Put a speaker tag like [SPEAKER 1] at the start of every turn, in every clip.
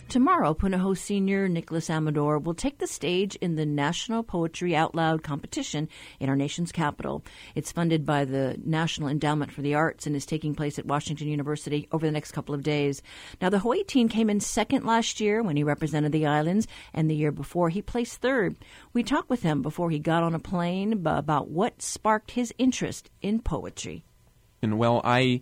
[SPEAKER 1] Tomorrow, Punahou senior Nicholas Amador will take the stage in the National Poetry Out Loud competition in our nation's capital. It's funded by the National Endowment for the Arts and is taking place at Washington University over the next couple of days. Now, the Hawaii teen came in second last year when he represented the islands, and the year before he placed third. We talked with him before he got on a plane about what sparked his interest in poetry.
[SPEAKER 2] And well, I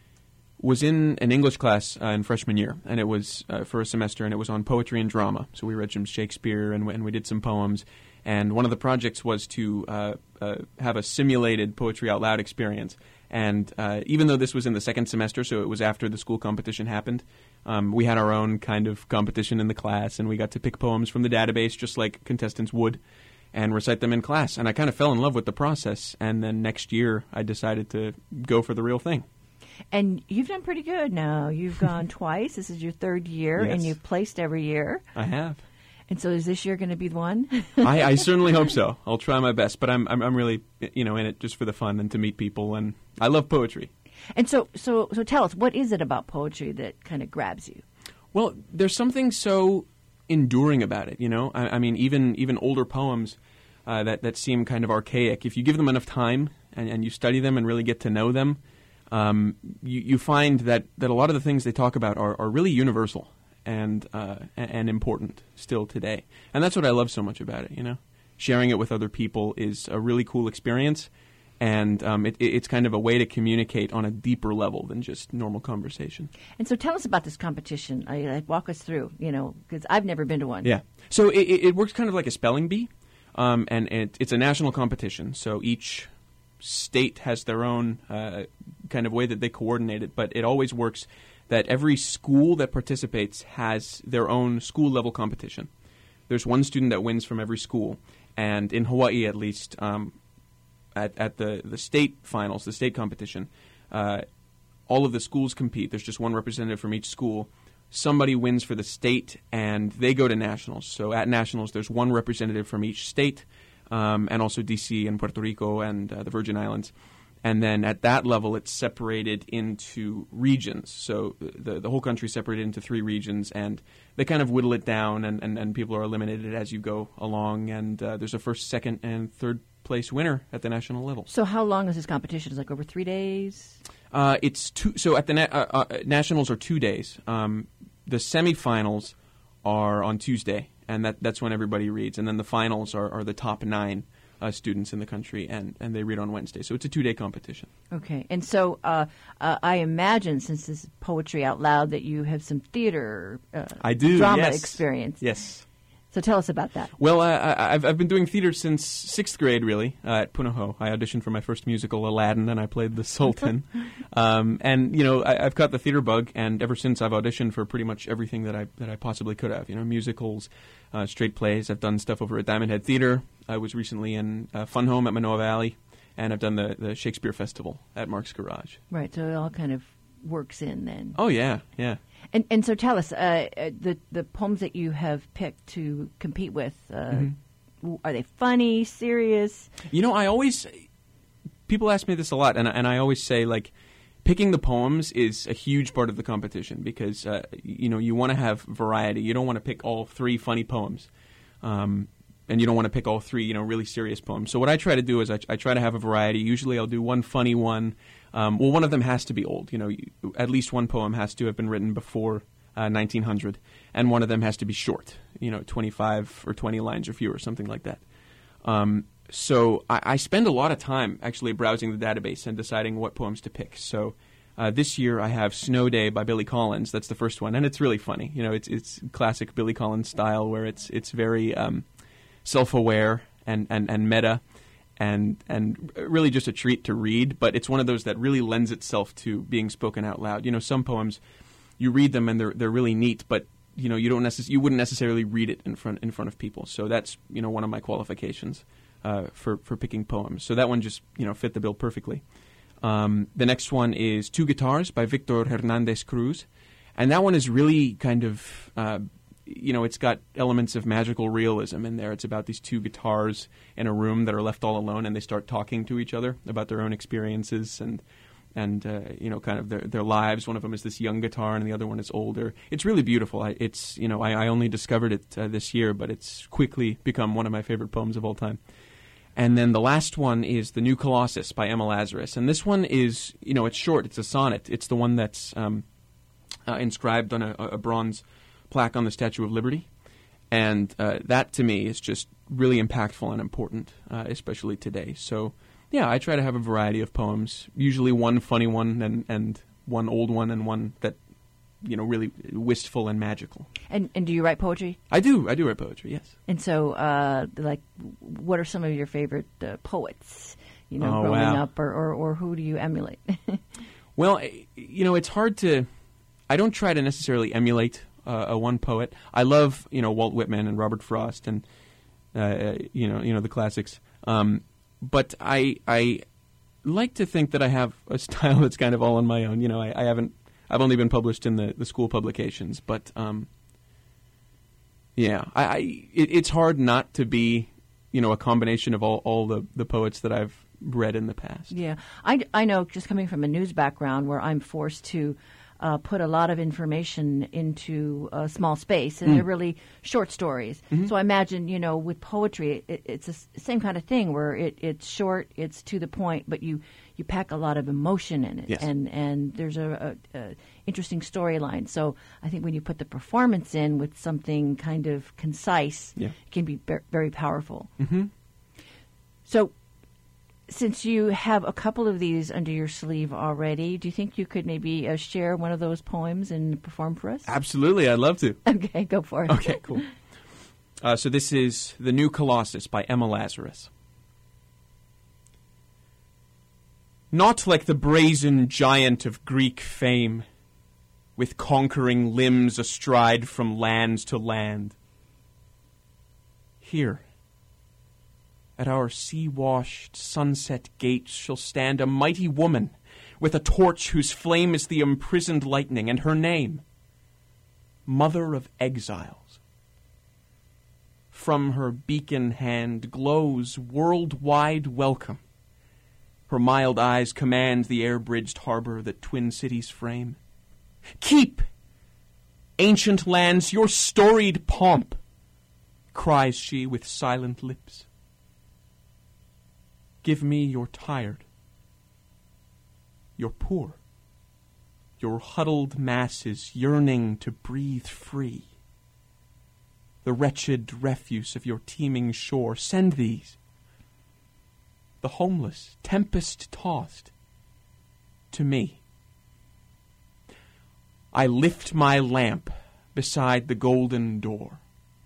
[SPEAKER 2] was in an English class in freshman year, and it was for a semester, and it was on poetry and drama. So we read some Shakespeare, and we did some poems. And one of the projects was to have a simulated poetry out loud experience. And even though this was in the second semester, so it was after the school competition happened, we had our own kind of competition in the class, and we got to pick poems from the database just like contestants would and recite them in class. And I kind of fell in love with the process. And then next year, I decided to go for the real thing.
[SPEAKER 1] And you've done pretty good now. You've gone twice. This is your third year,
[SPEAKER 2] Yes.
[SPEAKER 1] and you've placed every year.
[SPEAKER 2] I have.
[SPEAKER 1] And so is this year going to be the one?
[SPEAKER 2] I certainly hope so. I'll try my best, but I'm really, in it just for the fun and to meet people, and I love poetry.
[SPEAKER 1] And so tell us, what is it about poetry that kind of grabs you?
[SPEAKER 2] Well, there's something so enduring about it, I mean, even older poems that seem kind of archaic, if you give them enough time and you study them and really get to know them, you find that a lot of the things they talk about are really universal and important still today. And that's what I love so much about it, Sharing it with other people is a really cool experience, and it's kind of a way to communicate on a deeper level than just normal conversation.
[SPEAKER 1] And so tell us about this competition. Walk us through, because I've never been to one.
[SPEAKER 2] Yeah. So it works kind of like a spelling bee, and it's a national competition. So each state has their own kind of way that they coordinate it, but it always works that every school that participates has their own school-level competition. There's one student that wins from every school, and in Hawaii at least, at the state finals, the state competition, all of the schools compete. There's just one representative from each school. Somebody wins for the state, and they go to nationals. So at nationals, there's one representative from each state, and also D.C. and Puerto Rico and the Virgin Islands. And then at that level, it's separated into regions. So the whole country is separated into 3 regions, and they kind of whittle it down, and people are eliminated as you go along. And there's a first, second, and third place winner at the national level.
[SPEAKER 1] So how long is this competition? Is it like over 3 days?
[SPEAKER 2] It's 2. So at the nationals are 2 days. The semifinals are on Tuesday, and that's when everybody reads. And then the finals are the top 9 students in the country, and they read on Wednesday. So it's a 2-day competition.
[SPEAKER 1] Okay. And so I imagine, since this is poetry out loud, that you have some theater
[SPEAKER 2] I do,
[SPEAKER 1] drama
[SPEAKER 2] yes.
[SPEAKER 1] experience.
[SPEAKER 2] Yes.
[SPEAKER 1] So tell us about that.
[SPEAKER 2] Well, I've been doing theater since 6th grade, really, at Punahou. I auditioned for my first musical, Aladdin, and I played the Sultan. And, I've caught the theater bug, and ever since I've auditioned for pretty much everything that I possibly could have. Musicals, straight plays. I've done stuff over at Diamond Head Theater. I was recently in Fun Home at Manoa Valley, and I've done the Shakespeare Festival at Mark's Garage.
[SPEAKER 1] Right, so it all kind of works in then.
[SPEAKER 2] Oh, yeah, yeah.
[SPEAKER 1] And so tell us, the poems that you have picked to compete with, are they funny, serious?
[SPEAKER 2] People ask me this a lot, and I always say, picking the poems is a huge part of the competition because, you want to have variety. You don't want to pick all 3 funny poems, and you don't want to pick all 3, really serious poems. So what I try to do is I try to have a variety. Usually I'll do one funny one. One of them has to be old. At least one poem has to have been written before 1900, and one of them has to be short. 25 or 20 lines or fewer, something like that. So I spend a lot of time actually browsing the database and deciding what poems to pick. So this year I have Snow Day by Billy Collins. That's the first one, and it's really funny. It's classic Billy Collins style where it's very self-aware and meta. And really just a treat to read, but it's one of those that really lends itself to being spoken out loud. Some poems, you read them and they're really neat, but you wouldn't necessarily read it in front of people. So that's one of my qualifications for picking poems. So that one just fit the bill perfectly. The next one is Two Guitars by Victor Hernandez Cruz, and that one is really kind of it's got elements of magical realism in there. It's about these 2 guitars in a room that are left all alone, and they start talking to each other about their own experiences, and and kind of their lives. One of them is this young guitar, and the other one is older. It's really beautiful. I only discovered it this year, but it's quickly become one of my favorite poems of all time. And then the last one is The New Colossus by Emma Lazarus. And this one is, it's short. It's a sonnet. It's the one that's inscribed on a bronze plaque on the Statue of Liberty. And that, to me, is just really impactful and important, especially today. So, yeah, I try to have a variety of poems, usually one funny one and one old one and one that, really wistful and magical.
[SPEAKER 1] And do you write poetry?
[SPEAKER 2] I do write poetry, yes.
[SPEAKER 1] And so, what are some of your favorite poets, growing
[SPEAKER 2] wow.
[SPEAKER 1] up, or who do you emulate?
[SPEAKER 2] Well, it's hard to... I don't try to necessarily emulate a one poet. I love, Walt Whitman and Robert Frost and, the classics. But I like to think that I have a style that's kind of all on my own. I've only been published in the school publications, but it's hard not to be, a combination of all the poets that I've read in the past.
[SPEAKER 1] Yeah, I know, just coming from a news background where I'm forced to put a lot of information into a small space, and they're really short stories. Mm-hmm. So I imagine, with poetry, it's the same kind of thing where it's short, it's to the point, but you pack a lot of emotion in it,
[SPEAKER 2] yes.
[SPEAKER 1] and there's a interesting storyline. So I think when you put the performance in with something kind of concise, it can be very powerful.
[SPEAKER 2] Mm-hmm.
[SPEAKER 1] So, since you have a couple of these under your sleeve already, do you think you could maybe share one of those poems and perform for us?
[SPEAKER 2] Absolutely, I'd love to.
[SPEAKER 1] Okay, go for it.
[SPEAKER 2] Okay, cool. So this is The New Colossus by Emma Lazarus. Not like the brazen giant of Greek fame, with conquering limbs astride from land to land. Here, at our sea-washed sunset gates shall stand a mighty woman with a torch whose flame is the imprisoned lightning, and her name, Mother of Exiles. From her beacon hand glows worldwide welcome. Her mild eyes command the air-bridged harbor that twin cities frame. Keep, ancient lands, your storied pomp, cries she with silent lips. Give me your tired, your poor, your huddled masses yearning to breathe free. The wretched refuse of your teeming shore, send these. The homeless, tempest-tossed, to me. I lift my lamp beside the golden door.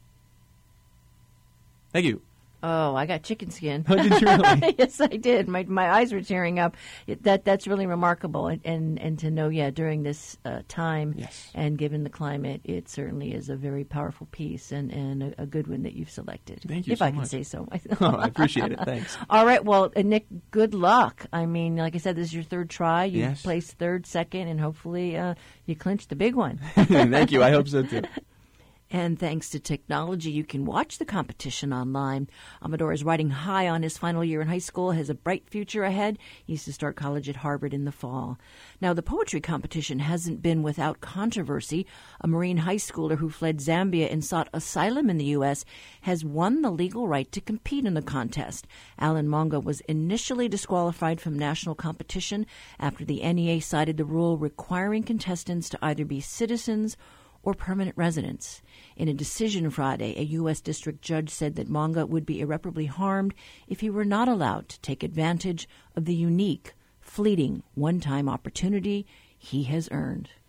[SPEAKER 2] Thank you.
[SPEAKER 1] Oh, I got chicken skin.
[SPEAKER 2] Oh, did you really?
[SPEAKER 1] Yes, I did. My eyes were tearing up. That's really remarkable, and to know, during this time,
[SPEAKER 2] yes.
[SPEAKER 1] And given the climate, it certainly is a very powerful piece and a good one that you've selected.
[SPEAKER 2] Thank you
[SPEAKER 1] if
[SPEAKER 2] so
[SPEAKER 1] I
[SPEAKER 2] much.
[SPEAKER 1] Can say so.
[SPEAKER 2] I appreciate it. Thanks.
[SPEAKER 1] All right. Well, Nick, good luck. I mean, like I said, this is your third try. You
[SPEAKER 2] yes.
[SPEAKER 1] placed third, second, and hopefully you clinched the big one.
[SPEAKER 2] Thank you. I hope so too.
[SPEAKER 1] And thanks to technology, you can watch the competition online. Amador is riding high on his final year in high school, has a bright future ahead. He's to start college at Harvard in the fall. Now, the poetry competition hasn't been without controversy. A Marine high schooler who fled Zambia and sought asylum in the U.S. has won the legal right to compete in the contest. Alan Monga was initially disqualified from national competition after the NEA cited the rule requiring contestants to either be citizens or permanent residents. In a decision Friday, a U.S. district judge said that Monga would be irreparably harmed if he were not allowed to take advantage of the unique, fleeting, one-time opportunity he has earned.